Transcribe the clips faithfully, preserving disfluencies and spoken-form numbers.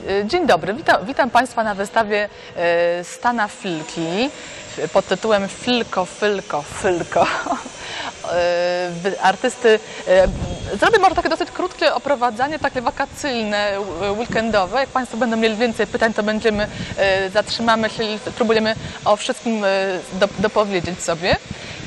Dzień dobry, witam, witam Państwa na wystawie Stana Filki pod tytułem Filko, Filko, Filko artysty. Zrobię może takie dosyć krótkie oprowadzanie, takie wakacyjne, weekendowe. Jak Państwo będą mieli więcej pytań, to będziemy, zatrzymamy się i spróbujemy o wszystkim do, dopowiedzieć sobie.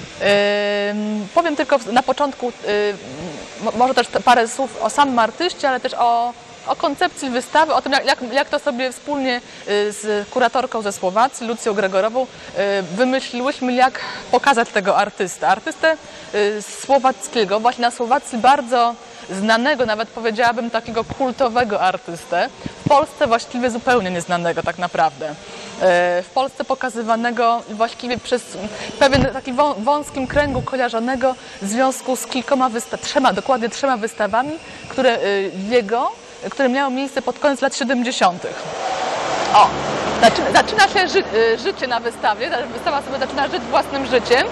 Powiem tylko na początku może też parę słów o samym artyście, ale też o, o koncepcji wystawy, o tym jak, jak to sobie wspólnie z kuratorką ze Słowacji, Lucją Gregorową, wymyśliłyśmy, jak pokazać tego artystę. Artystę słowackiego, właśnie na Słowacji bardzo znanego, nawet powiedziałabym takiego kultowego artystę. W Polsce właściwie zupełnie nieznanego tak naprawdę. W Polsce pokazywanego właściwie przez pewien taki wąskim kręgu kojarzonego w związku z kilkoma wystawami, trzema, dokładnie trzema wystawami, które jego, które miały miejsce pod koniec lat siedemdziesiątych. O, zaczyna, zaczyna się ży, życie na wystawie, wystawa sobie zaczyna żyć własnym życiem.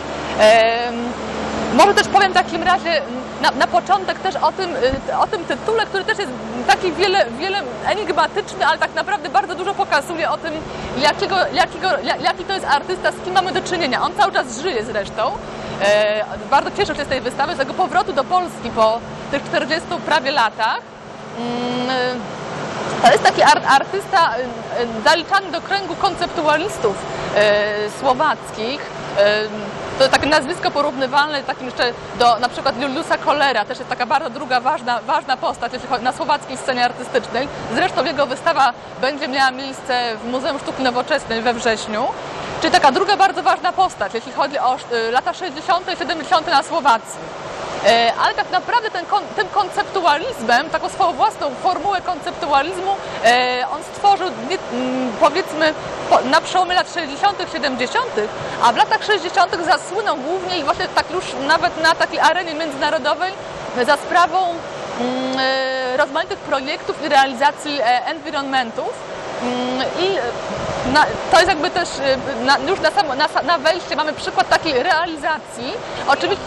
Może też powiem w takim razie na, na początek też o tym, o tym tytule, który też jest taki wiele, wiele enigmatyczny, ale tak naprawdę bardzo dużo pokazuje o tym, jakiego, jakiego, jaki to jest artysta, z kim mamy do czynienia. On cały czas żyje zresztą. E, bardzo cieszę się z tej wystawy, z tego powrotu do Polski po tych czterdziestu prawie latach. Mm, to jest taki art, artysta zaliczany do kręgu konceptualistów e, słowackich. E, To takie nazwisko porównywalne takim jeszcze do na przykład Juliusza Kollera, też jest taka bardzo druga ważna, ważna postać jeśli chodzi na słowackiej scenie artystycznej. Zresztą jego wystawa będzie miała miejsce w Muzeum Sztuki Nowoczesnej we wrześniu. Czyli taka druga bardzo ważna postać, jeśli chodzi o lata sześćdziesiąte i siedemdziesiąte na Słowacji. Ale tak naprawdę ten, tym konceptualizmem, taką swoją własną formułę konceptualizmu on stworzył, powiedzmy, na przełomie lat sześćdziesiątych, siedemdziesiątych, a w latach sześćdziesiątych zasłynął głównie i właśnie tak już nawet na takiej arenie międzynarodowej za sprawą rozmaitych projektów i realizacji environmentów. I na, to jest jakby też, na, już na, samo, na, na wejście mamy przykład takiej realizacji, oczywiście,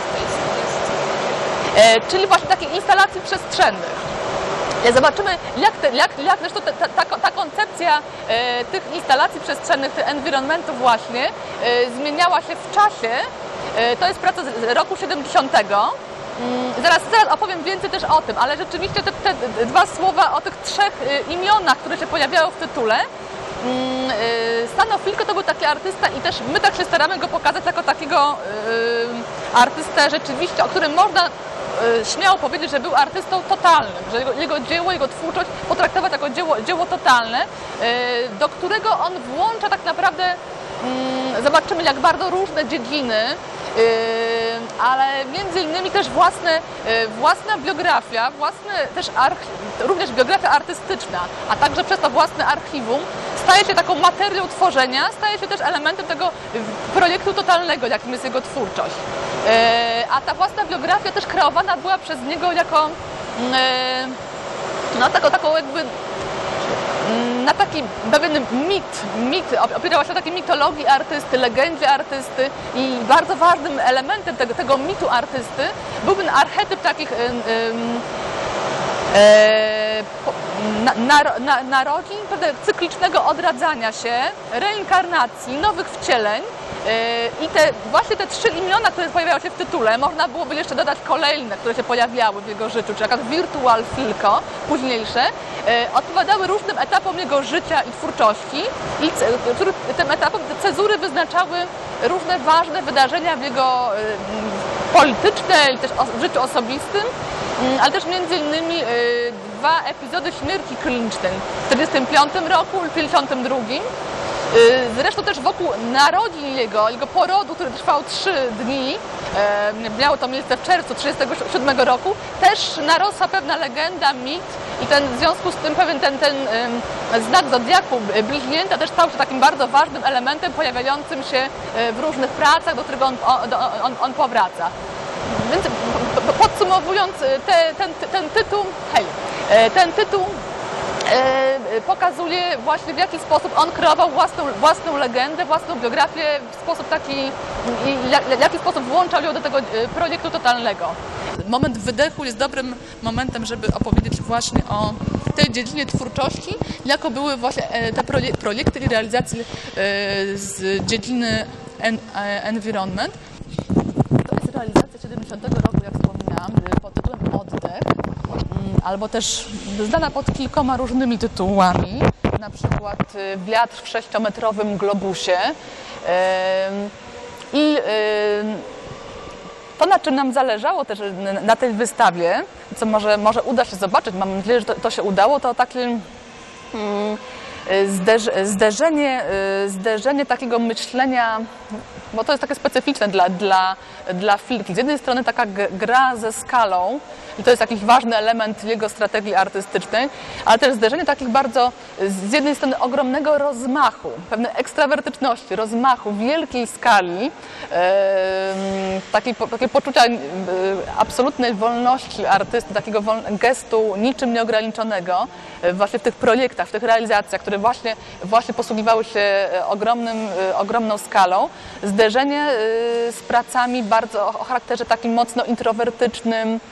e, czyli właśnie takiej instalacji przestrzennych. Zobaczymy, jak, te, jak, jak zresztą ta, ta, ta koncepcja e, tych instalacji przestrzennych, tych environmentów właśnie e, zmieniała się w czasie. E, to jest praca z roku siedemdziesiątego. Zaraz, zaraz opowiem więcej też o tym, ale rzeczywiście te, te dwa słowa o tych trzech imionach, które się pojawiają w tytule. Stano Filko to był taki artysta i też my tak się staramy go pokazać jako takiego artystę rzeczywiście, o którym można śmiało powiedzieć, że był artystą totalnym, że jego, jego dzieło, jego twórczość potraktować jako dzieło, dzieło totalne, do którego on włącza tak naprawdę, zobaczymy jak bardzo różne dziedziny, ale między innymi też własne, własna biografia, własne też również biografia artystyczna, a także przez to własne archiwum staje się taką materią tworzenia, staje się też elementem tego projektu totalnego, jakim jest jego twórczość. A ta własna biografia też kreowana była przez niego jako no, taką, taką jakby na taki pewien mit, mit, opierała się na takiej mitologii artysty, legendzie artysty i bardzo ważnym elementem tego, tego mitu artysty był ten archetyp takich ym, ym, e, na, na, na, narodzin, cyklicznego odradzania się, reinkarnacji, nowych wcieleń. I te, właśnie te trzy imiona, które pojawiają się w tytule, można byłoby jeszcze dodać kolejne, które się pojawiały w jego życiu, czyli jak Virtual Filko, późniejsze, odpowiadały różnym etapom jego życia i twórczości i tym etapom te cezury wyznaczały różne ważne wydarzenia w jego polityczne i też w życiu osobistym, ale też między innymi dwa epizody śmierci klinicznej w czterdziestym piątym roku i pięćdziesiątym drugim. Zresztą też wokół narodzin jego, jego porodu, który trwał trzy dni, e, miało to miejsce w czerwcu trzydziestego siódmego roku, też narosła pewna legenda, mit i ten, w związku z tym pewien ten, ten e, znak zodiaku bliźnięta też stał się takim bardzo ważnym elementem pojawiającym się w różnych pracach, do którego on, on, on powraca. Więc podsumowując te, ten, ten tytuł, hej, ten tytuł pokazuje właśnie w jaki sposób on kreował własną, własną legendę, własną biografię, w sposób taki, w jaki sposób włączał ją do tego projektu totalnego. Moment wydechu jest dobrym momentem, żeby opowiedzieć właśnie o w tej dziedzinie twórczości, jako były właśnie te projekty i realizacje z dziedziny environment. To jest realizacja siedemdziesiątego roku, jak wspominałam, pod tytułem Oddech, albo też znana pod kilkoma różnymi tytułami, na przykład Wiatr w sześciometrowym globusie. I to, na czym nam zależało też na tej wystawie, co może, może uda się zobaczyć, mam nadzieję, że to, to się udało, to takie zderzenie, zderzenie takiego myślenia, bo to jest takie specyficzne dla, dla, dla Filki. Z jednej strony taka gra ze skalą, i to jest jakiś ważny element jego strategii artystycznej, ale też zderzenie takich bardzo, z jednej strony ogromnego rozmachu, pewnej ekstrawertyczności, rozmachu, wielkiej skali, e, takiej, takiej poczucia e, absolutnej wolności artysty, takiego wol, gestu niczym nieograniczonego e, właśnie w tych projektach, w tych realizacjach, które właśnie, właśnie posługiwały się ogromnym, e, ogromną skalą. Zderzenie e, z pracami bardzo o charakterze takim mocno introwertycznym,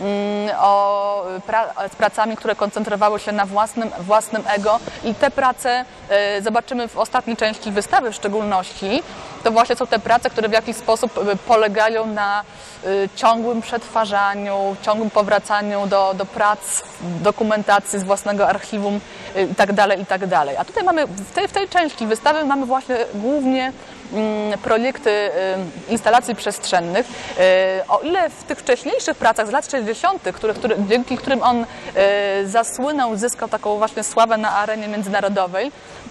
O, pra, z pracami, które koncentrowały się na własnym, własnym ego, i te prace e, zobaczymy w ostatniej części wystawy w szczególności. To właśnie są te prace, które w jakiś sposób polegają na e, ciągłym przetwarzaniu, ciągłym powracaniu do, do prac, dokumentacji z własnego archiwum e, i tak dalej, i tak dalej. A tutaj mamy, w tej, w tej części wystawy mamy właśnie głównie projekty instalacji przestrzennych. O ile w tych wcześniejszych pracach z lat sześćdziesiątych, które, które, dzięki którym on zasłynął, zyskał taką właśnie sławę na arenie międzynarodowej,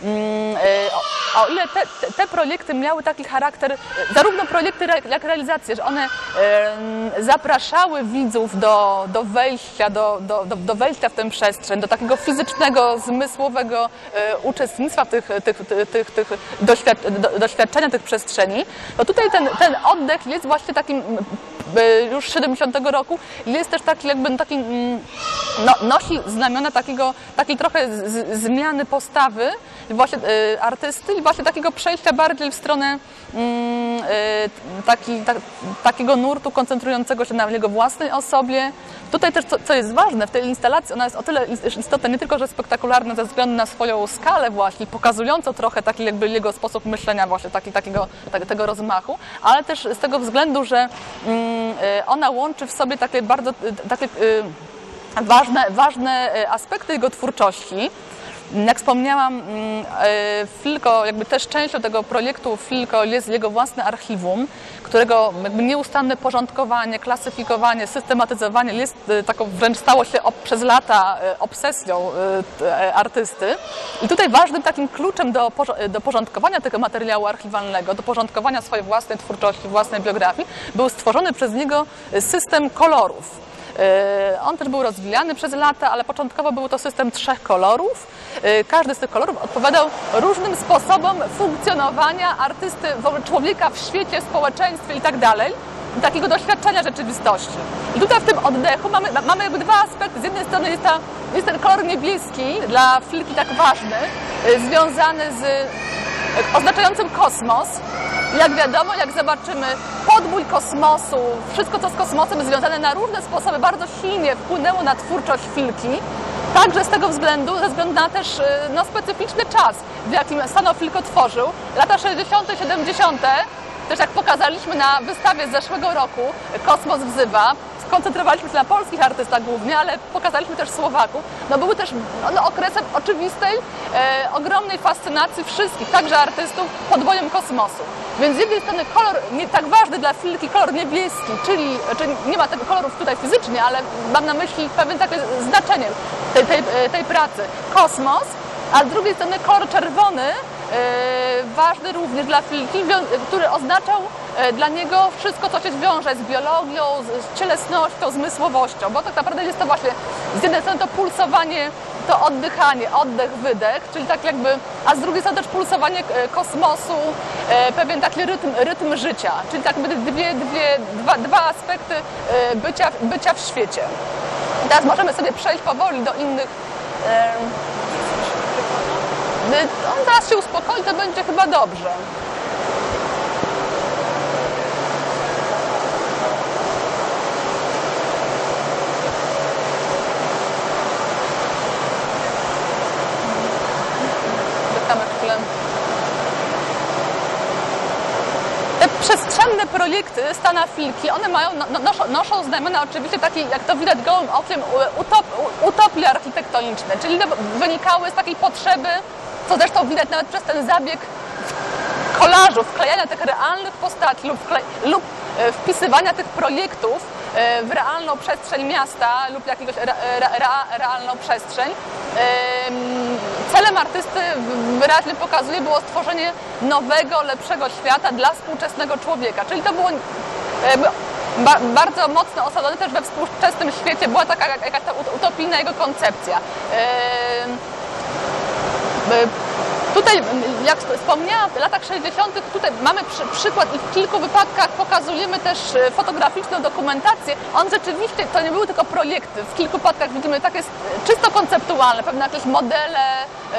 o, o ile te, te projekty miały taki charakter, zarówno projekty jak realizacje, że one zapraszały widzów do, do wejścia, do, do, do wejścia w tę przestrzeń, do takiego fizycznego, zmysłowego uczestnictwa w tych, tych, tych, tych doświadczenia tych przestrzeni, to tutaj ten, ten oddech jest właśnie takim już z siedemdziesiątego roku, jest też taki jakby taki, no, nosi znamiona takiego, takiej trochę z, zmiany postawy właśnie y, artysty i właśnie takiego przejścia bardziej w stronę y, taki, ta, takiego nurtu koncentrującego się na jego własnej osobie. Tutaj też, co, co jest ważne, w tej instalacji ona jest o tyle istotna, nie tylko, że spektakularna ze względu na swoją skalę właśnie, pokazującą trochę taki jakby jego sposób myślenia właśnie, taki, takiego, tak, tego rozmachu, ale też z tego względu, że y, ona łączy w sobie takie bardzo takie, y, ważne, ważne aspekty jego twórczości. Jak wspomniałam, Filko, jakby też częścią tego projektu Filko jest jego własne archiwum, którego jakby nieustanne porządkowanie, klasyfikowanie, systematyzowanie jest taką, wręcz stało się przez lata obsesją artysty. I tutaj ważnym takim kluczem do, do porządkowania tego materiału archiwalnego, do porządkowania swojej własnej twórczości, własnej biografii, był stworzony przez niego system kolorów. On też był rozwijany przez lata, ale początkowo był to system trzech kolorów. Każdy z tych kolorów odpowiadał różnym sposobom funkcjonowania artysty, człowieka w świecie, społeczeństwie i tak dalej, takiego doświadczenia rzeczywistości. I tutaj w tym oddechu mamy, mamy jakby dwa aspekty. Z jednej strony jest, ta, jest ten kolor niebieski, dla Filki tak ważny, związany z oznaczającym kosmos. Jak wiadomo, jak zobaczymy podbój kosmosu, wszystko co z kosmosem związane na różne sposoby bardzo silnie wpłynęło na twórczość Filki. Także z tego względu, ze względu na też no, specyficzny czas, w jakim Stano Filko tworzył. Lata sześćdziesiąte, siedemdziesiąte, też jak pokazaliśmy na wystawie z zeszłego roku, Kosmos wzywa, koncentrowaliśmy się na polskich artystach głównie, ale pokazaliśmy też Słowaków. No, były też no, okresem oczywistej, e, ogromnej fascynacji wszystkich, także artystów, podbojem kosmosu. Więc z jednej strony kolor nie tak ważny dla Filki, kolor niebieski, czyli, czyli nie ma tego kolorów tutaj fizycznie, ale mam na myśli pewne takie znaczenie tej, tej, tej pracy. Kosmos, a z drugiej strony kolor czerwony, Yy, ważny również dla Filki, który oznaczał yy, dla niego wszystko, co się wiąże z biologią, z, z cielesnością, zmysłowością, bo tak naprawdę jest to właśnie z jednej strony to pulsowanie, to oddychanie, oddech, wydech, czyli tak jakby, a z drugiej strony też pulsowanie yy, kosmosu, yy, pewien taki rytm, rytm życia, czyli tak jakby dwie, dwie, dwa, dwa aspekty yy, bycia, bycia w świecie. I teraz możemy sobie przejść powoli do innych. Yy, On zaraz się uspokoi, to będzie chyba dobrze. przestrzenne projekty Stana Filki, one mają, no, noszą, noszą znamiona oczywiście takiej, jak to widać gołym okiem, utop, utopii architektonicznej, czyli wynikały z takiej potrzeby, co zresztą widać nawet przez ten zabieg kolażu, wklejania tych realnych postaci lub, wklej, lub wpisywania tych projektów w realną przestrzeń miasta lub jakąś re, re, re, realną przestrzeń. Celem artysty, wyraźnie pokazuje, było stworzenie nowego, lepszego świata dla współczesnego człowieka. Czyli to było ba, bardzo mocno osadzone też we współczesnym świecie, była taka jakaś ta utopijna jego koncepcja. Tutaj, jak wspomniałam, w latach sześćdziesiątych tutaj mamy przy, przykład i w kilku wypadkach pokazujemy też fotograficzną dokumentację. On rzeczywiście, to nie były tylko projekty, w kilku wypadkach widzimy takie czysto konceptualne, pewne jakieś modele e,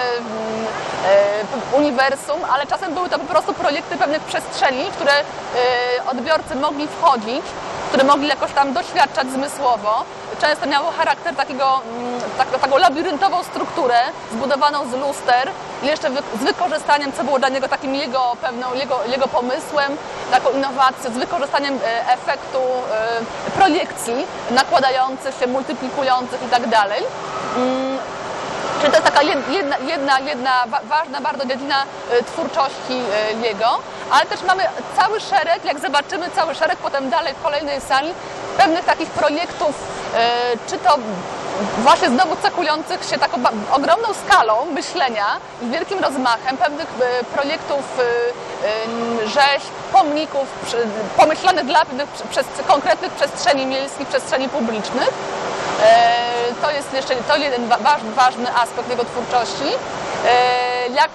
e, uniwersum, ale czasem były to po prostu projekty pewnych przestrzeni, w które e, odbiorcy mogli wchodzić, które mogli jakoś tam doświadczać zmysłowo. Często miało charakter takiego, tak, taką labiryntową strukturę zbudowaną z luster, jeszcze wy, z wykorzystaniem, co było dla niego takim jego pewną, jego, jego pomysłem, taką innowacją, z wykorzystaniem e, efektu e, projekcji nakładających się, multiplikujących i tak dalej. Mm. Czyli to jest taka jedna, jedna, jedna ważna bardzo dziedzina twórczości jego, ale też mamy cały szereg, jak zobaczymy, cały szereg potem dalej w kolejnej sali pewnych takich projektów, czy to właśnie znowu cechujących się taką ogromną skalą myślenia i wielkim rozmachem, pewnych projektów rzeźb, pomników pomyślanych dla pewnych przez konkretnych przestrzeni miejskich, przestrzeni publicznych. To jest jeszcze to jeden ważny, ważny aspekt jego twórczości. Jak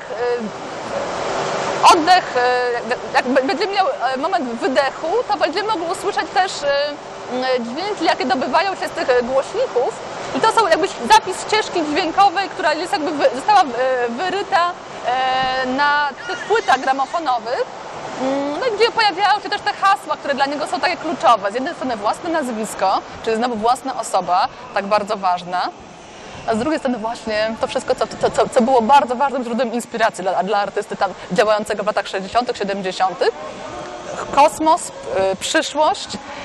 oddech, jak będziemy miał moment wydechu, to będziemy mogli usłyszeć też dźwięki, jakie dobywają się z tych głośników. I to są jakby zapis ścieżki dźwiękowej, która jest jakby została wyryta na tych płytach gramofonowych. No i gdzie pojawiają się też te hasła, które dla niego są takie kluczowe. Z jednej strony własne nazwisko, czyli znowu własna osoba, tak bardzo ważna, a z drugiej strony właśnie to wszystko, co, co, co było bardzo ważnym źródłem inspiracji dla, dla artysty tam działającego w latach sześćdziesiątych, siedemdziesiątych. Kosmos, przyszłość,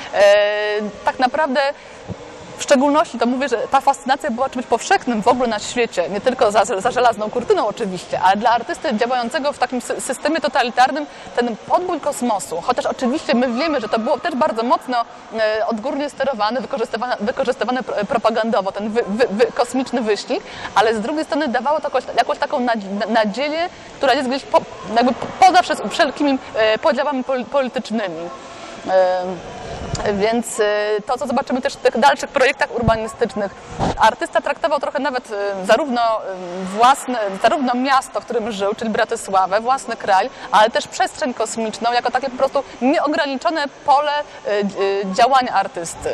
tak naprawdę w szczególności to mówię, że ta fascynacja była czymś powszechnym w ogóle na świecie, nie tylko za, za żelazną kurtyną oczywiście, ale dla artysty działającego w takim systemie totalitarnym ten podbój kosmosu, chociaż oczywiście my wiemy, że to było też bardzo mocno e, odgórnie sterowane, wykorzystywane, wykorzystywane propagandowo, ten wy, wy, wy, kosmiczny wyścig, ale z drugiej strony dawało to jakąś, jakąś taką nadzieję, która jest gdzieś po, jakby poza wszelkimi e, podziałami politycznymi. E, Więc to, co zobaczymy też w tych dalszych projektach urbanistycznych, artysta traktował trochę nawet zarówno własne, zarówno miasto, w którym żył, czyli Bratysławę, własny kraj, ale też przestrzeń kosmiczną jako takie po prostu nieograniczone pole działania artysty.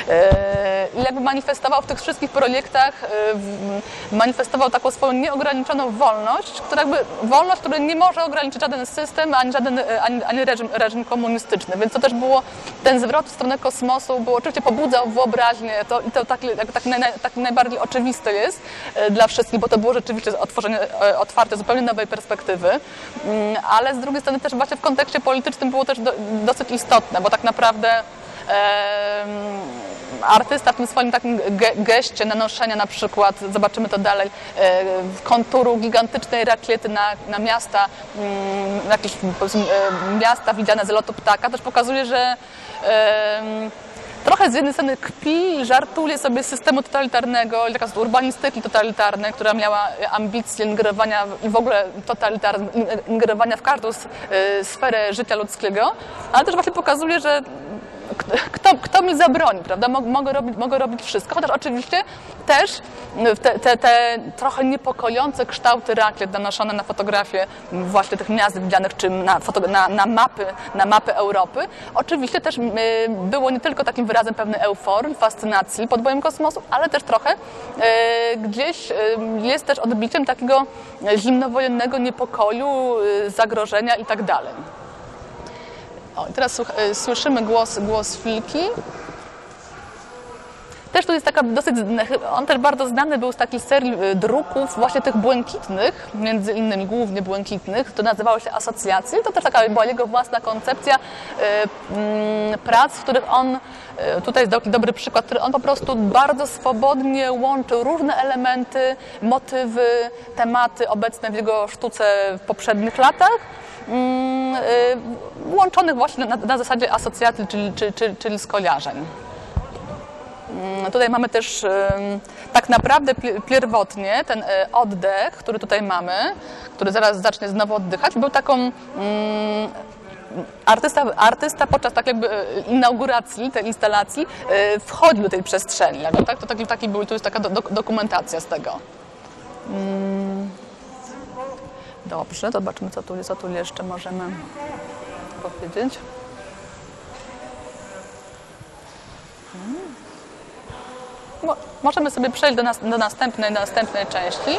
I jakby manifestował w tych wszystkich projektach, manifestował taką swoją nieograniczoną wolność, która jakby wolność, której nie może ograniczyć żaden system, ani żaden ani, ani reżim, reżim komunistyczny. Więc to też było ten zwrot w stronę kosmosu, bo oczywiście pobudzał wyobraźnię, to, i to tak, tak, naj, tak najbardziej oczywiste jest dla wszystkich, bo to było rzeczywiście otworzenie, otwarte zupełnie nowej perspektywy, ale z drugiej strony też właśnie w kontekście politycznym było też do, dosyć istotne, bo tak naprawdę e, artysta w tym swoim takim ge, geście nanoszenia na przykład, zobaczymy to dalej, e, konturu gigantycznej rakiety na, na miasta, m, jakieś e, miasta widziane z lotu ptaka, też pokazuje, że e, trochę z jednej strony kpi i żartuje sobie z systemu totalitarnego, taka z urbanistyki totalitarnej, która miała ambicje ingerowania i w ogóle totalitarne, ingerowania w każdą sferę życia ludzkiego, ale też właśnie pokazuje, że Kto, kto mi zabroni, prawda? Mogę robić, mogę robić wszystko, chociaż oczywiście też te, te, te trochę niepokojące kształty rakiet nanoszone na fotografie właśnie tych miast widzianych, czy na, na, na, mapy, na mapy Europy, oczywiście też było nie tylko takim wyrazem pewnej euforii, fascynacji podbojem kosmosu, ale też trochę e, gdzieś jest też odbiciem takiego zimnowojennego niepokoju, zagrożenia i tak dalej. O, teraz słyszymy głos, głos Filki. Też tu jest taka dosyć, on też bardzo znany był z takiej serii druków właśnie tych błękitnych, między innymi głównie błękitnych, to nazywało się Asocjacje. To też taka była jego własna koncepcja prac, w których on, tutaj jest taki dobry przykład, który on po prostu bardzo swobodnie łączył różne elementy, motywy, tematy obecne w jego sztuce w poprzednich latach, łączonych właśnie na, na zasadzie asocjacji, czyli, czyli, czyli, czyli skojarzeń. Tutaj mamy też tak naprawdę pierwotnie ten oddech, który tutaj mamy, który zaraz zacznie znowu oddychać, był taką artysta, artysta podczas tak jakby inauguracji tej instalacji wchodził do tej przestrzeni. Jakby, tak? To taki, taki był, tu jest taka do, dokumentacja z tego. Dobrze, zobaczmy co tu, co tu jeszcze możemy powiedzieć. Możemy sobie przejść do, nas, do następnej, następnej części.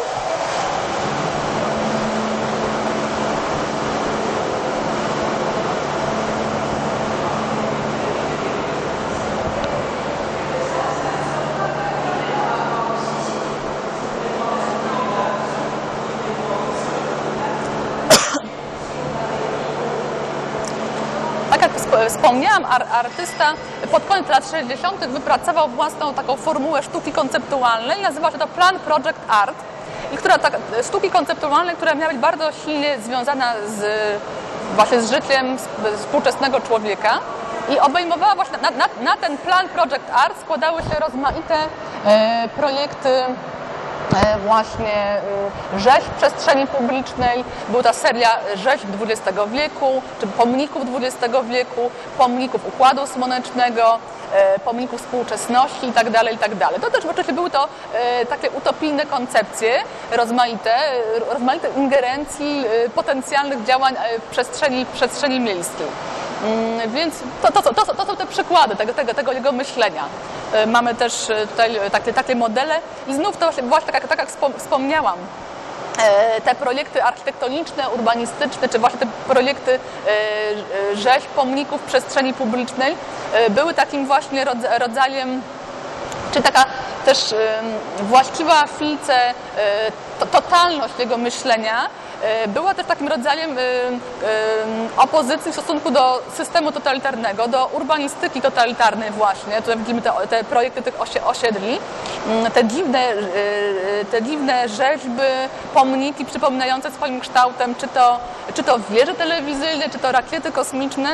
Tak jak wspomniałam, artysta pod koniec lat sześćdziesiątych wypracował własną taką formułę sztuki konceptualnej. Nazywa się to Plan Project Art. I która tak, sztuki konceptualnej, która miała być bardzo silnie związana z, właśnie z życiem współczesnego człowieka. I obejmowała właśnie na, na, na ten Plan Project Art składały się rozmaite e, projekty właśnie rzeźb w przestrzeni publicznej. Była ta seria rzeźb dwudziestego wieku, czy pomników dwudziestego wieku, pomników Układu Słonecznego, pomników współczesności itd., itd. To też oczywiście były to takie utopijne koncepcje, rozmaite, rozmaite ingerencji potencjalnych działań w przestrzeni, w przestrzeni miejskiej. Więc to, to, to, to są te przykłady tego, tego, tego jego myślenia. Mamy też tutaj takie, takie modele i znów to właśnie tak, tak jak wspomniałam, te projekty architektoniczne, urbanistyczne, czy właśnie te projekty rzeźb, pomników w przestrzeni publicznej były takim właśnie rodzajem, czy taka też właściwa Fice, totalność jego myślenia była też takim rodzajem opozycji w stosunku do systemu totalitarnego, do urbanistyki totalitarnej właśnie. Tutaj widzimy te, te projekty tych osiedli, te dziwne, te dziwne rzeźby, pomniki przypominające swoim kształtem, czy to, czy to wieże telewizyjne, czy to rakiety kosmiczne.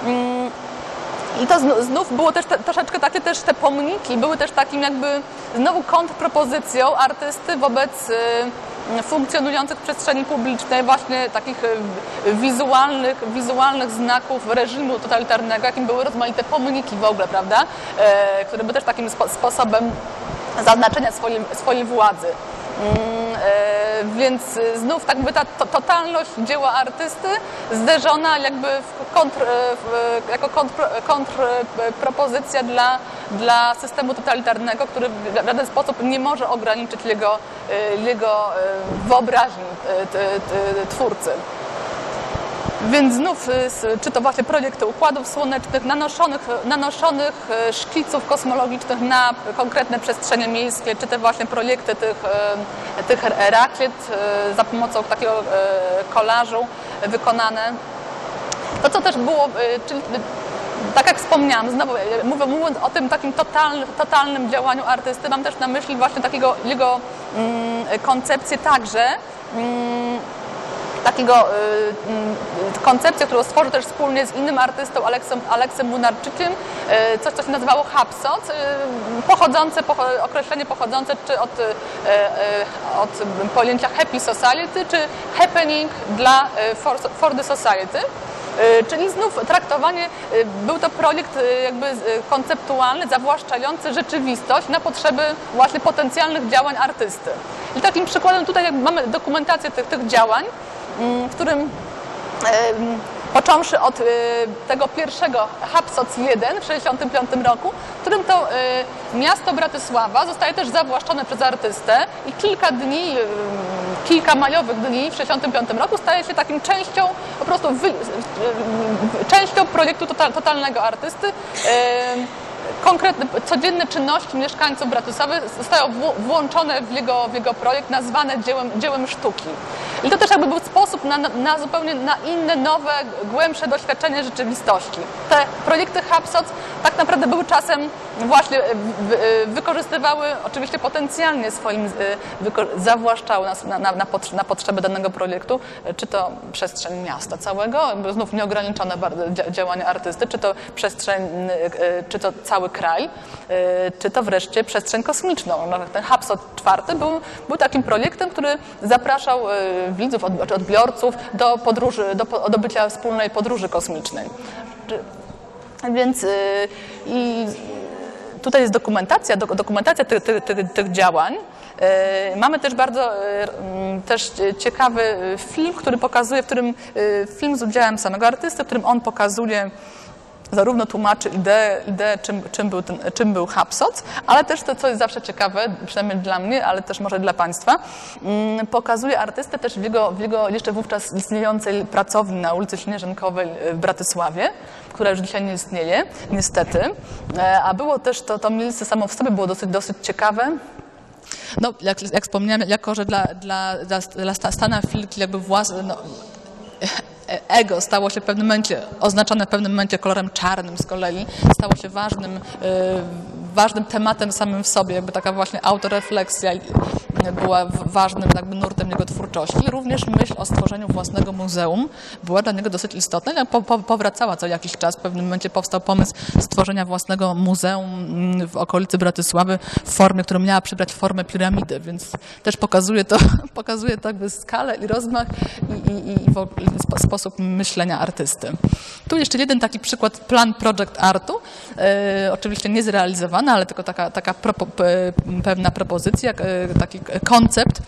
I to znów było też te, troszeczkę takie też te pomniki były też takim jakby znowu kontrpropozycją artysty wobec y, funkcjonujących w przestrzeni publicznej właśnie takich y, wizualnych, wizualnych znaków reżimu totalitarnego, jakim były rozmaite pomniki w ogóle, prawda, y, które były też takim spo, sposobem zaznaczenia swojej, swojej władzy. Więc znów tak by ta to, totalność dzieła artysty zderzona jakby w kontr, w, jako kontr, kontrpropozycja dla, dla systemu totalitarnego, który w żaden sposób nie może ograniczyć jego, jego wyobraźni twórcy. Więc znów, czy to właśnie projekty układów słonecznych, nanoszonych, nanoszonych szkiców kosmologicznych na konkretne przestrzenie miejskie, czy te właśnie projekty tych, tych rakiet za pomocą takiego kolażu wykonane. To, co też było, czyli tak jak wspomniałam, znowu mówiąc o tym takim totalnym, totalnym działaniu artysty, mam też na myśli właśnie takiego jego mm, koncepcję także, mm, takiego y, y, koncepcję, którą stworzył też wspólnie z innym artystą, Aleksem, Aleksem Munarczykiem, y, coś, co się nazywało Hapsot, y, pochodzące, po, określenie pochodzące czy od, y, y, od pojęcia Happy Society, czy Happening dla y, for, for the Society. Czyli znów traktowanie, był to projekt jakby konceptualny, zawłaszczający rzeczywistość na potrzeby właśnie potencjalnych działań artysty. I takim przykładem tutaj jakby mamy dokumentację tych, tych działań, w którym począwszy od tego pierwszego Hapsot jeden w tysiąc dziewięćset sześćdziesiątym piątym roku, w którym to miasto Bratysława zostaje też zawłaszczone przez artystę i kilka dni, kilka majowych dni w tysiąc dziewięćset sześćdziesiątym piątym roku staje się takim częścią, po prostu wy, częścią projektu total, totalnego artysty. konkretne, codzienne czynności mieszkańców Bratysławy zostały włączone w jego, w jego projekt, nazwane dziełem, dziełem sztuki. I to też jakby był sposób na, na zupełnie na inne, nowe, głębsze doświadczenie rzeczywistości. Te projekty HubSpot tak naprawdę były czasem właśnie, wykorzystywały oczywiście potencjalnie swoim, zawłaszczały na, na, na, na potrzeby danego projektu, czy to przestrzeń miasta całego, znów nieograniczone działania artysty, czy to przestrzeń, czy to cały kraj, czy to wreszcie przestrzeń kosmiczną. Ten HubSpot czwarty był, był takim projektem, który zapraszał widzów, odbiorców do podróży, do odbycia wspólnej podróży kosmicznej. Więc i tutaj jest dokumentacja, dokumentacja tych, tych, tych, tych działań. Mamy też bardzo też ciekawy film, który pokazuje, w którym film z udziałem samego artysty, w którym on pokazuje, zarówno tłumaczy ideę, ideę czym, czym, był ten, czym był HubSpot, ale też to, co jest zawsze ciekawe, przynajmniej dla mnie, ale też może dla Państwa, pokazuje artystę też w jego, w jego jeszcze wówczas istniejącej pracowni na ulicy Śnieżynkowej w Bratysławie, która już dzisiaj nie istnieje, niestety. A było też to, to miejsce samo w sobie było dosyć, dosyć ciekawe. No, jak, jak wspomniałem, jako że dla, dla, dla Stana Filki jakby własne, no, ego stało się w pewnym momencie, oznaczone w pewnym momencie kolorem czarnym z kolei, stało się ważnym, yy, ważnym tematem samym w sobie, jakby taka właśnie autorefleksja była ważnym jakby nurtem jego twórczości. Również myśl o stworzeniu własnego muzeum była dla niego dosyć istotna, ale po, po, powracała co jakiś czas. W pewnym momencie powstał pomysł stworzenia własnego muzeum w okolicy Bratysławy w formie, która miała przybrać formę piramidy, więc też pokazuje to, pokazuje to jakby skalę i rozmach i, i, i, i sposób myślenia artysty. Tu jeszcze jeden taki przykład, plan Project Artu, e, oczywiście nie zrealizowany, ale tylko taka, taka propo, pewna propozycja, taki koncept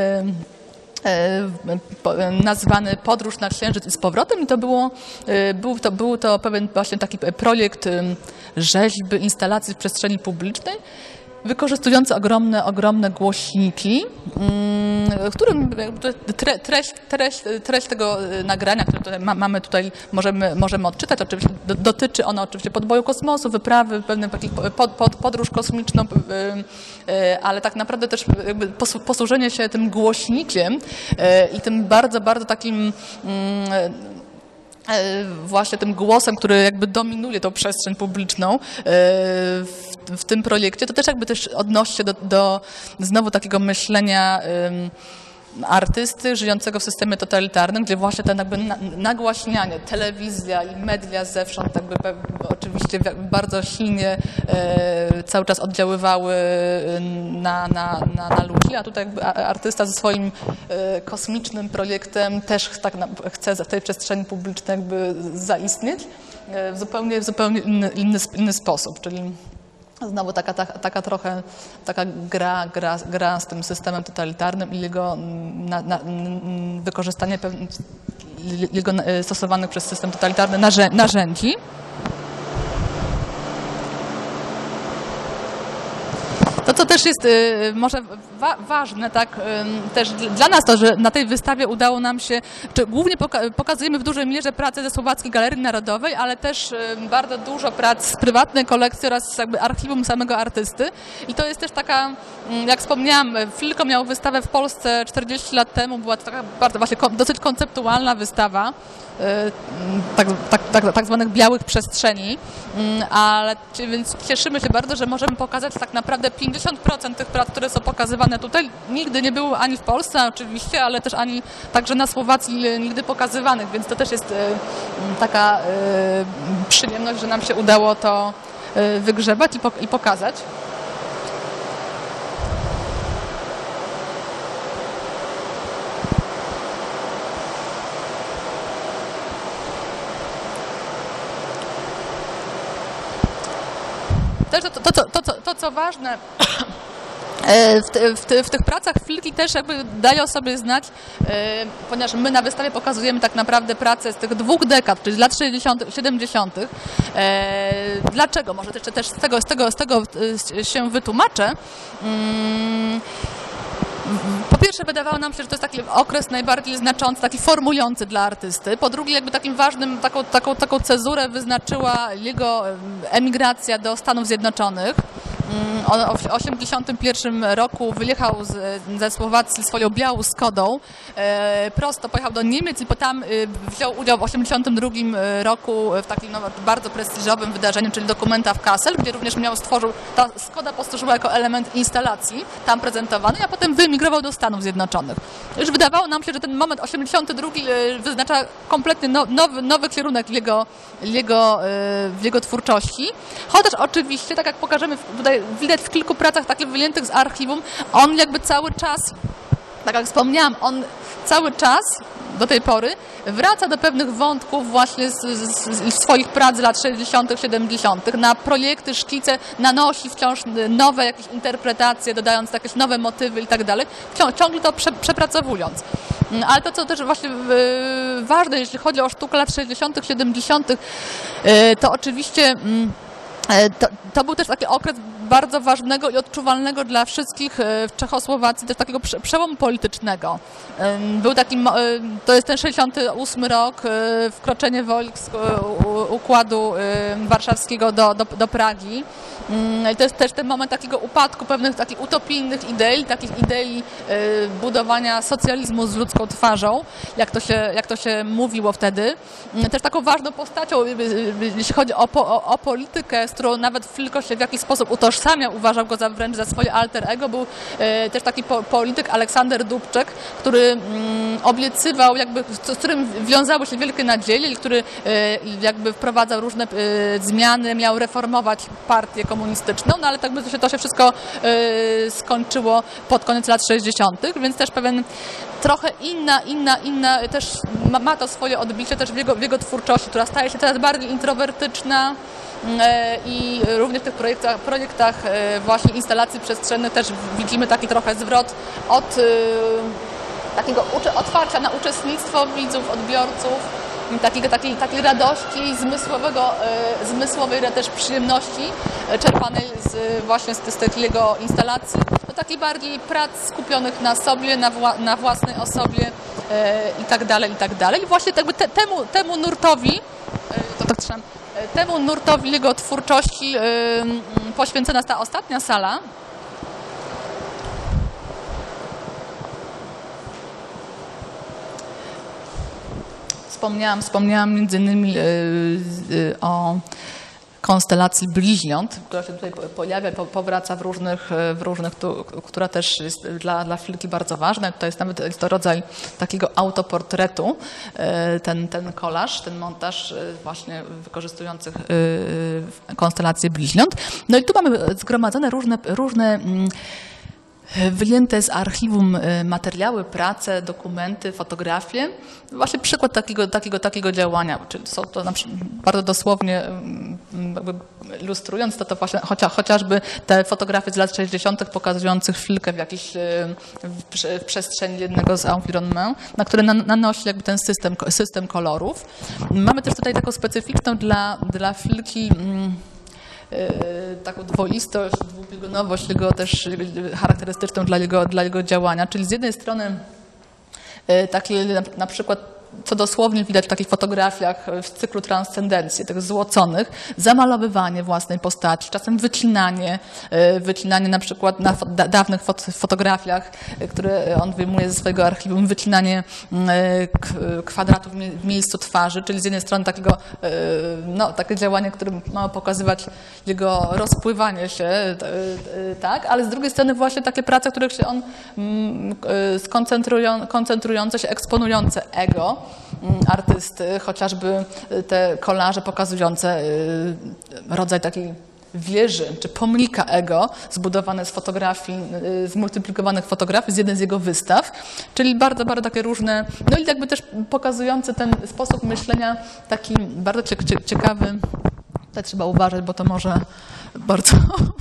nazwany Podróż na Księżyc i z powrotem i to było, był to, był to pewien właśnie taki projekt rzeźby, instalacji w przestrzeni publicznej, wykorzystujący ogromne, ogromne głośniki, w którym treść, treść, treść tego nagrania, które tutaj ma, mamy tutaj, możemy, możemy odczytać, oczywiście dotyczy ono oczywiście podboju kosmosu, wyprawy, pewnej pod, pod, podróż kosmiczną, ale tak naprawdę też jakby posłużenie się tym głośnikiem i tym bardzo, bardzo takim właśnie tym głosem, który jakby dominuje tą przestrzeń publiczną w, w tym projekcie, to też jakby też odnosi się do, do znowu takiego myślenia artysty żyjącego w systemie totalitarnym, gdzie właśnie ten jakby nagłaśnianie, telewizja i media zewsząd jakby oczywiście bardzo silnie e, cały czas oddziaływały na, na, na, na ludzi, a tutaj jakby artysta ze swoim e, kosmicznym projektem też tak na, chce w tej przestrzeni publicznej jakby zaistnieć e, w zupełnie, w zupełnie inny, inny, inny sposób, czyli znowu taka, taka, taka trochę taka gra, gra, gra z tym systemem totalitarnym i jego na, na, wykorzystanie pewnych, jego stosowanych przez system totalitarny narzędzi. To, co też jest y, może wa ważne, tak, y, też dla nas to, że na tej wystawie udało nam się, czy głównie poka pokazujemy w dużej mierze pracę ze Słowackiej Galerii Narodowej, ale też y, bardzo dużo prac z prywatnej kolekcji oraz jakby archiwum samego artysty. I to jest też taka, y, jak wspomniałam, Filko miał wystawę w Polsce czterdzieści lat temu, była to taka bardzo właśnie ko dosyć konceptualna wystawa. Tak, tak, tak, tak zwanych białych przestrzeni, ale więc cieszymy się bardzo, że możemy pokazać tak naprawdę pięćdziesiąt procent tych prac, które są pokazywane tutaj, nigdy nie były ani w Polsce oczywiście, ale też ani także na Słowacji nigdy pokazywanych, więc to też jest taka przyjemność, że nam się udało to wygrzebać i, po, i pokazać. Też to, to, to, to, to, to co ważne, w, w, w tych pracach Filki też jakby dają sobie znać, ponieważ my na wystawie pokazujemy tak naprawdę pracę z tych dwóch dekad, czyli z lat sześćdziesiątych, siedemdziesiątych. Dlaczego? Może jeszcze też z tego, z tego, z tego się wytłumaczę. Po pierwsze, pierwsze wydawało nam się, że to jest taki okres najbardziej znaczący, taki formujący dla artysty. Po drugie, jakby takim ważnym, taką, taką, taką cezurę wyznaczyła jego emigracja do Stanów Zjednoczonych. On w tysiąc dziewięćset osiemdziesiątym pierwszym roku wyjechał z, ze Słowacji swoją białą Skodą, e, prosto pojechał do Niemiec i potem e, wziął udział w tysiąc dziewięćset osiemdziesiątym drugim roku w takim no, bardzo prestiżowym wydarzeniu, czyli Documenta w Kassel, gdzie również miał stworzył, ta Skoda posłużyła jako element instalacji tam prezentowanej, a potem wyemigrował do Stanów Zjednoczonych. Już wydawało nam się, że ten moment osiemdziesiąty drugi wyznacza kompletnie no, nowy, nowy kierunek w jego, jego, w jego twórczości, chociaż oczywiście, tak jak pokażemy tutaj, widać w kilku pracach takich wyjętych z archiwum, on jakby cały czas, tak jak wspomniałam, on cały czas do tej pory wraca do pewnych wątków właśnie z, z, z swoich prac z lat sześćdziesiątych, siedemdziesiątych. Na projekty, szkice nanosi wciąż nowe jakieś interpretacje, dodając jakieś nowe motywy i tak dalej, ciągle to prze, przepracowując. Ale to, co też właśnie ważne, jeśli chodzi o sztukę lat sześćdziesiątych, siedemdziesiątych, to oczywiście To, to był też taki okres bardzo ważnego i odczuwalnego dla wszystkich w Czechosłowacji, też takiego przełomu politycznego. Był taki, to jest ten sześćdziesiąty ósmy rok, wkroczenie wojsk Układu Warszawskiego do, do, do Pragi. I to jest też ten moment takiego upadku pewnych takich utopijnych idei, takich idei budowania socjalizmu z ludzką twarzą, jak to się, jak to się mówiło wtedy. Też taką ważną postacią, jeśli chodzi o, o, o politykę, z którą nawet Filko się w jakiś sposób utożsamiał, uważał go za wręcz za swoje alter ego, był też taki po, polityk Aleksander Dubček, który obiecywał, jakby, z którym wiązały się wielkie nadzieje i który jakby wprowadzał różne zmiany, miał reformować partię komunistyczną, no ale tak by to się, to się wszystko y, skończyło pod koniec lat sześćdziesiątych, więc też pewien trochę inna, inna, inna, też ma, ma to swoje odbicie też w jego, w jego twórczości, która staje się coraz bardziej introwertyczna y, i również w tych projektach, projektach y, właśnie instalacji przestrzennych też widzimy taki trochę zwrot od y, takiego otwarcia na uczestnictwo widzów, odbiorców, Takiego, takiej, takiej radości, zmysłowego, e, zmysłowej też przyjemności e, czerpanej z, właśnie z, z tych jego instalacji, do takiej bardziej prac skupionych na sobie, na, wła, na własnej osobie e, i tak dalej, i tak dalej. I właśnie jakby te, temu, temu nurtowi, e, to tak trzymam, e, temu nurtowi jego twórczości e, poświęcona jest ta ostatnia sala. Wspomniałam, wspomniałam między innymi yy, yy, o konstelacji bliźniąt, która się tutaj pojawia, powraca w różnych, w różnych tu, która też jest dla, dla Filki bardzo ważna. To jest nawet jest to rodzaj takiego autoportretu, ten, ten kolaż, ten montaż właśnie wykorzystujących konstelację bliźniąt. No i tu mamy zgromadzone różne, różne wyjęte z archiwum materiały, prace, dokumenty, fotografie. Właśnie przykład takiego, takiego, takiego działania, czyli są to na przykład, bardzo dosłownie jakby ilustrując to, to właśnie chociaż, chociażby te fotografie z lat sześćdziesiątych pokazujących Filkę w jakiejś w przestrzeni jednego z environnement, na które nanosi jakby ten system, system kolorów. Mamy też tutaj taką specyficzną dla, dla Filki taką dwoistość, dwubiegunowość jego też charakterystyczną dla jego, dla jego działania, czyli z jednej strony takie na, na przykład co dosłownie widać w takich fotografiach w cyklu Transcendencji, tych złoconych, zamalowywanie własnej postaci, czasem wycinanie, wycinanie na przykład na dawnych fotografiach, które on wyjmuje ze swojego archiwum, wycinanie kwadratów w miejscu twarzy, czyli z jednej strony takiego, no, takie działanie, które ma pokazywać jego rozpływanie się, tak, ale z drugiej strony właśnie takie prace, w których się on skoncentrują, koncentrujące się, eksponujące ego artysty, chociażby te kolaże pokazujące rodzaj takiej wieży czy pomnika ego zbudowane z fotografii, zmultiplikowanych fotografii z jednej z jego wystaw, czyli bardzo, bardzo takie różne, no i jakby też pokazujące ten sposób myślenia taki bardzo ciekawy. Tutaj trzeba uważać, bo to może bardzo...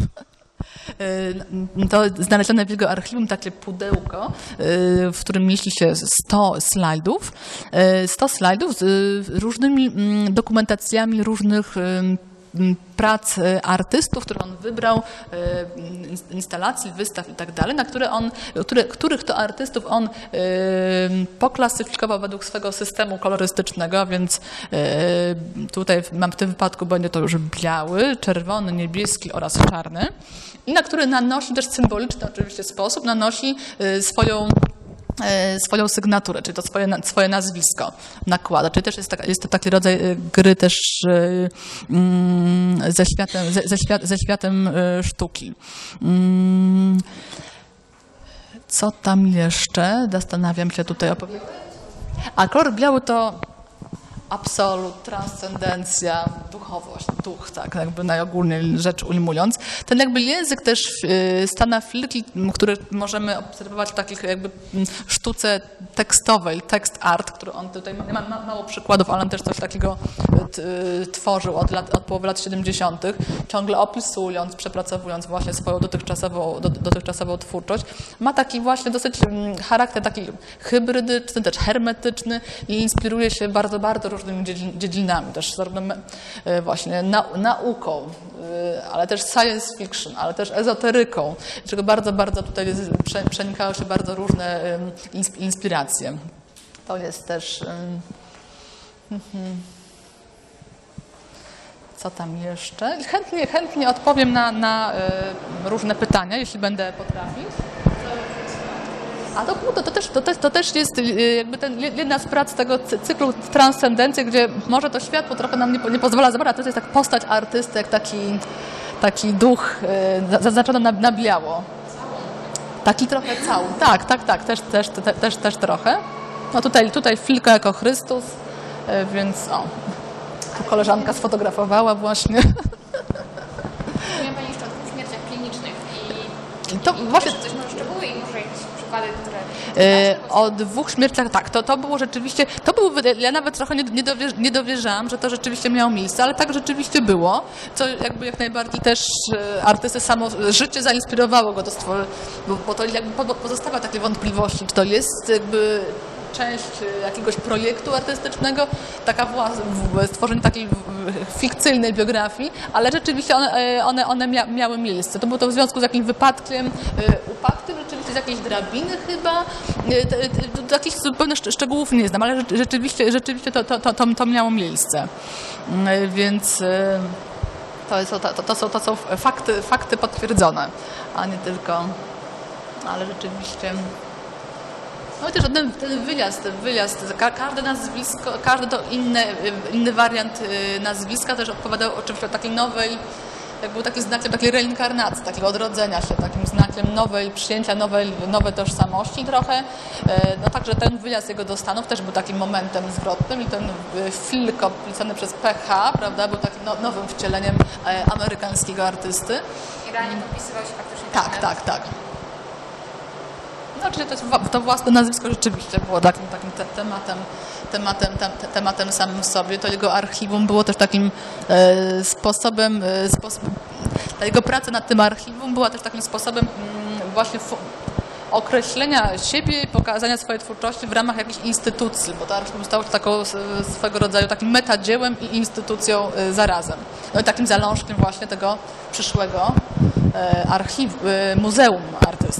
To znalezione w jego archiwum takie pudełko, w którym mieści się sto slajdów, sto slajdów z różnymi dokumentacjami różnych prac artystów, które on wybrał, instalacji, wystaw i tak dalej, na które on, które, których to artystów on poklasyfikował według swego systemu kolorystycznego, więc tutaj mam w tym wypadku będzie to już biały, czerwony, niebieski oraz czarny i na który nanosi też symboliczny oczywiście sposób, nanosi swoją swoją sygnaturę, czyli to swoje, swoje nazwisko nakłada. Czyli też jest, taka, jest to taki rodzaj gry też mm, ze, światem, ze, ze, świat, ze światem sztuki. Mm, co tam jeszcze? Zastanawiam się tutaj opowiedzieć. A kolor biały to absolut, transcendencja, duchowość, duch, tak, jakby najogólniej rzecz ujmując. Ten jakby język też Stana Filki, który możemy obserwować w takich jakby sztuce tekstowej, text art, który on tutaj ma, ma mało przykładów, ale on też coś takiego tworzył od, lat, od połowy lat siedemdziesiątych, ciągle opisując, przepracowując właśnie swoją dotychczasową, do, dotychczasową twórczość. Ma taki właśnie dosyć charakter taki hybrydyczny, też hermetyczny i inspiruje się bardzo, bardzo różnymi dziedzinami, też zarówno właśnie nauką, ale też science fiction, ale też ezoteryką, czego bardzo, bardzo tutaj przenikały się bardzo różne inspiracje. To jest też... Co tam jeszcze? Chętnie, chętnie odpowiem na, na różne pytania, jeśli będę potrafić. A to, to, to, też, to, też, to też jest jakby ten, jedna z prac tego cyklu Transcendencji, gdzie może to światło trochę nam nie, nie pozwala zobaczyć, to jest tak postać artysty, jak taki, taki duch e, zaznaczony na, na biało. Taki trochę cały. Tak, tak, tak, też, też, te, też, też trochę. No tutaj, tutaj Filka jako Chrystus, e, więc o, tu koleżanka sfotografowała właśnie. Mówiła Pani jeszcze o dwóch śmierciach klinicznych i, I to i właśnie... coś może szczegóły i może jakieś przykłady, które... Yy, o dwóch śmierciach, tak, to, to było rzeczywiście, to było, ja nawet trochę nie, nie, dowierz, nie dowierzałam, że to rzeczywiście miało miejsce, ale tak rzeczywiście było, co jakby jak najbardziej też yy, artysty samo życie zainspirowało go do stworzenia, bo, bo to jakby pozostawia takie wątpliwości, czy to jest jakby część jakiegoś projektu artystycznego, taka własna, stworzenie takiej fikcyjnej biografii, ale rzeczywiście one, one, one mia, miały miejsce. To było to w związku z jakimś wypadkiem, upadkiem, rzeczywiście z jakiejś drabiny chyba, takich zupełnie szczegółów nie znam, ale rzeczywiście, rzeczywiście to, to, to, to miało miejsce. Więc to, jest, to, to, są, to są fakty, fakty potwierdzone, a nie tylko, ale rzeczywiście... No i też ten, ten wyjazd, ten wyjazd, każde nazwisko, każdy to inny, inny wariant nazwiska też odpowiadał oczywiście takiej nowej, jak był taki znakiem takiej reinkarnacji, takiego odrodzenia się, takim znakiem nowej, przyjęcia nowej, nowej tożsamości trochę. No także ten wyjazd jego do Stanów też był takim momentem zwrotnym i ten Filko pisany przez P H, prawda, był takim no, nowym wcieleniem amerykańskiego artysty. I realnie podpisywał się faktycznie. Tak, tak, tak. No, czyli to, jest, to własne nazwisko rzeczywiście było takim, takim te, tematem, tematem, te, tematem samym w sobie. To jego archiwum było też takim e, sposobem, e, sposob, ta jego praca nad tym archiwum była też takim sposobem mm, właśnie określenia siebie i pokazania swojej twórczości w ramach jakiejś instytucji, bo to archiwum stało się taką swego rodzaju takim metadziełem i instytucją e, zarazem. No i takim zalążkiem właśnie tego przyszłego e, archiwum, e, muzeum artysty.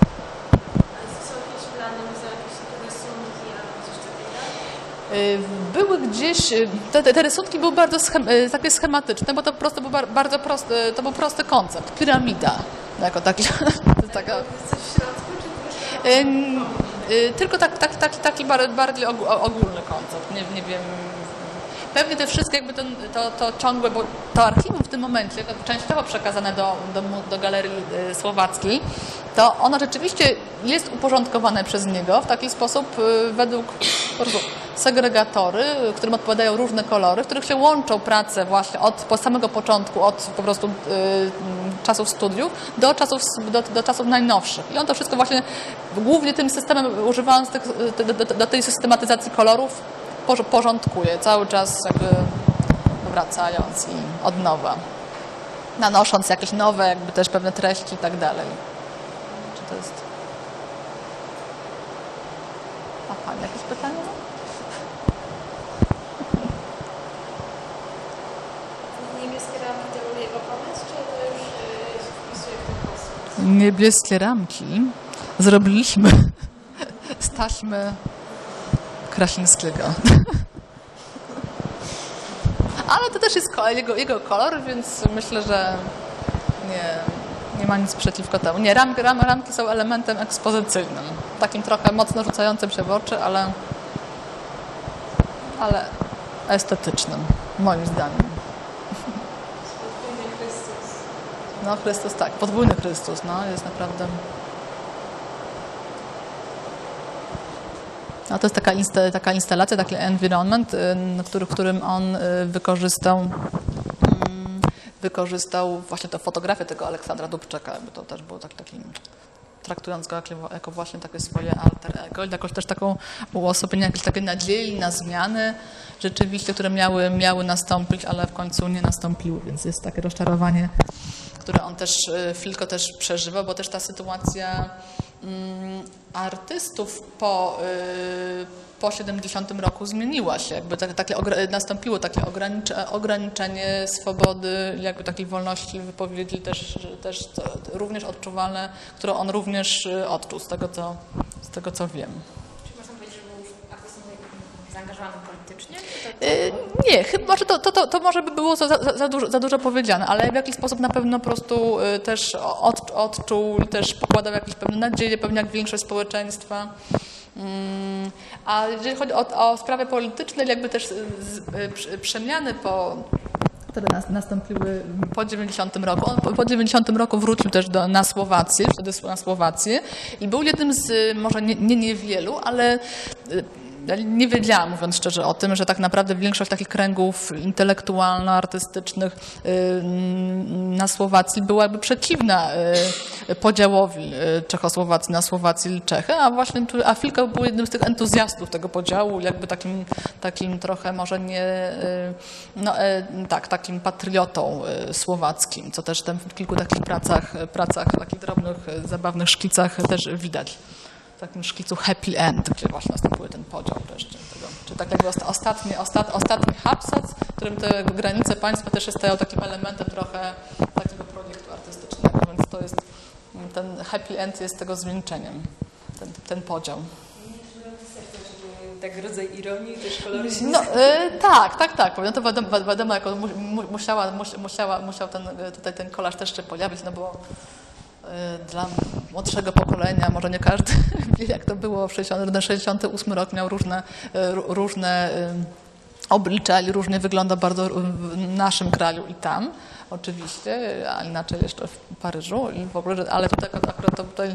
Były gdzieś, te, te rysunki były bardzo schem, takie schematyczne, bo to po prostu był bardzo prosty, to był prosty koncept, piramida, jako taki. taka, tylko tak, tak, taki, taki bardziej ogólny koncept, nie, nie wiem. Pewnie te wszystkie jakby to, to, to ciągłe, bo to archiwum w tym momencie, częściowo przekazane do, do, do Galerii Słowackiej, to ono rzeczywiście jest uporządkowane przez niego w taki sposób według po prostu segregatory, którym odpowiadają różne kolory, w których się łączą prace właśnie od po samego początku, od po prostu y, czasów studiów do czasów, do, do czasów najnowszych. I on to wszystko właśnie głównie tym systemem, używając tych, do, do, do tej systematyzacji kolorów, porządkuje, cały czas jakby wracając i od nowa, nanosząc jakieś nowe jakby też pewne treści i tak dalej. Czy to jest... A Pani jakieś pytanie? Niemieckie niebieskie ramki zrobiliśmy z taśmy Krasińskiego. Ale to też jest jego, jego kolor, więc myślę, że nie, nie ma nic przeciwko temu. Nie, ram, ram, ramki są elementem ekspozycyjnym. Takim trochę mocno rzucającym się w oczy, ale, ale estetycznym, moim zdaniem. No Chrystus, tak, podwójny Chrystus, no, jest naprawdę... No, to jest taka, insta, taka instalacja, taki environment, w który, którym on wykorzystał, wykorzystał właśnie tę fotografię tego Aleksandra Dubčeka, jakby to też było tak, takim, traktując go jako, jako właśnie takie swoje alter ego, jakoś też taką uosobienie jakieś takie nadziei na zmiany rzeczywiście, które miały, miały nastąpić, ale w końcu nie nastąpiły, więc jest takie rozczarowanie, które on też chwilkę też przeżywa, bo też ta sytuacja mm, artystów po, yy, po siedemdziesiątym roku zmieniła się. Jakby tak, takie, nastąpiło takie ogranicze, ograniczenie swobody, jakby takiej wolności wypowiedzi też, też to, również odczuwalne, którą on również odczuł, z tego co, z tego, co wiem. Czy można powiedzieć, że był artystą zaangażowany politycznie? To... Nie, chyba, że to, to, to może by było za, za, za, dużo, za dużo powiedziane, ale w jakiś sposób na pewno po prostu też od, odczuł i też pokładał jakieś pewne nadzieje, pewnie jak większość społeczeństwa. A jeżeli chodzi o, o sprawy polityczne, jakby też z, z, przemiany po które nas, nastąpiły po dziewięćdziesiątym roku. On po dziewięćdziesiątym roku wrócił też do, na Słowację, wtedy na Słowację i był jednym z, może nie, nie niewielu, ale ja nie wiedziałam, mówiąc szczerze, o tym, że tak naprawdę większość takich kręgów intelektualno-artystycznych na Słowacji była jakby przeciwna podziałowi Czechosłowacji na Słowację i Czechy, a właśnie a Filka był jednym z tych entuzjastów tego podziału, jakby takim, takim trochę może nie, no tak, takim patriotą słowackim, co też w kilku takich pracach, pracach, takich drobnych, zabawnych szkicach też widać. W takim szkicu happy end, gdzie właśnie następuje ten podział wreszcie tego. Czy tak jakby ostatni, ostat, ostatni absat, w którym te granice państwa też stają takim elementem trochę takiego projektu artystycznego, więc to jest, ten happy end jest tego zwieńczeniem, ten, ten podział. Tak rodzaj ironii, też koloryzmu. No, y, tak, tak, tak. No to wiadomo, wiadomo jako mu, musiała, musiała, musiał ten, tutaj ten kolaż też się pojawić, no bo dla młodszego pokolenia, może nie każdy wie, jak to było w sześćdziesiątym ósmym roku, miał różne, różne oblicza i różnie wygląda bardzo w naszym kraju i tam, oczywiście, a inaczej jeszcze w Paryżu, i w ogóle, ale tutaj akurat to tutaj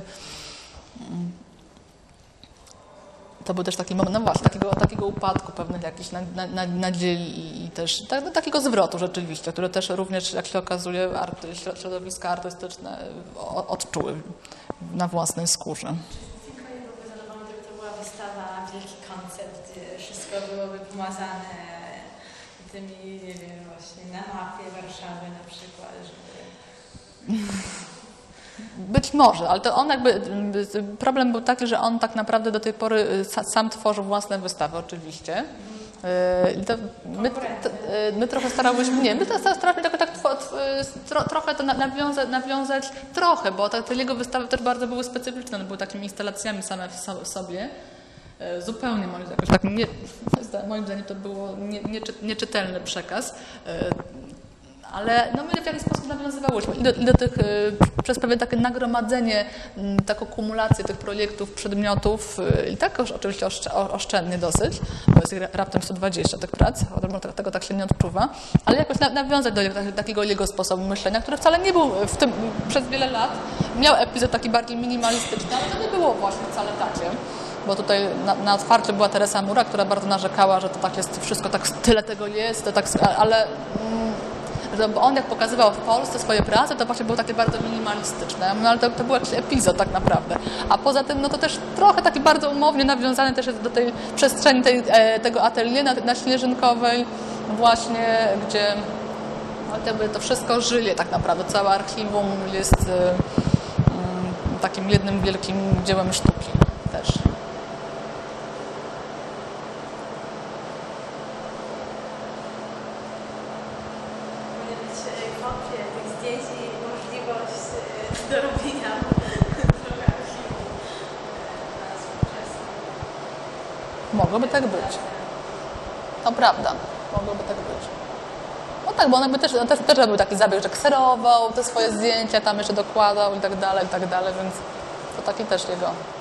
to był też taki moment, no właśnie, takiego, takiego upadku pewnych jakichś nadziei i też tak, no, takiego zwrotu rzeczywiście, które też również, jak się okazuje, arty, środowiska artystyczne odczuły na własnej skórze. Czy Filka byłby zadowolony, gdyby to była wystawa, wielki koncept, gdzie wszystko byłoby pomazane tymi, nie wiem, właśnie na mapie Warszawy na przykład, żeby... Być może, ale to on jakby, problem był taki, że on tak naprawdę do tej pory sam tworzył własne wystawy oczywiście. To my, to, my trochę starałyśmy, nie, my starałyśmy tylko tak tro, trochę to nawiązać, nawiązać, trochę, bo te, te jego wystawy też bardzo były specyficzne, były takimi instalacjami same w sobie. Zupełnie moim zdaniem, tak nie, moim zdaniem to było nie, nie, nieczytelny przekaz. Ale no my w jakiś sposób nawiązywałyśmy i do, i do tych, przez pewne takie nagromadzenie, taką kumulację tych projektów, przedmiotów i tak oczywiście oszczędnie dosyć, bo jest raptem sto dwadzieścia tych prac, tego tak się nie odczuwa, ale jakoś nawiązać do takiego jego sposobu myślenia, który wcale nie był w tym przez wiele lat, miał epizod taki bardziej minimalistyczny, ale to nie było właśnie wcale takie. Bo tutaj na, na otwarciu była Teresa Mura, która bardzo narzekała, że to tak jest, wszystko tak, tyle tego jest, to tak, ale... Bo on jak pokazywał w Polsce swoje prace, to właśnie było takie bardzo minimalistyczne, no ale to, to był jakiś epizod tak naprawdę. A poza tym, no to też trochę taki bardzo umownie nawiązany też jest do tej przestrzeni tej, tego atelier na, na Śnieżynkowej właśnie, gdzie no, to wszystko żyje tak naprawdę. Całe archiwum jest um, takim jednym wielkim dziełem sztuki też. Tych zdjęć i możliwość dorobienia Mogłoby tak być. To prawda, mogłoby tak być. No tak, bo on jakby też, on też, też był taki zabieg, że kserował te swoje zdjęcia, tam jeszcze dokładał i tak dalej, i tak dalej, więc to taki też jego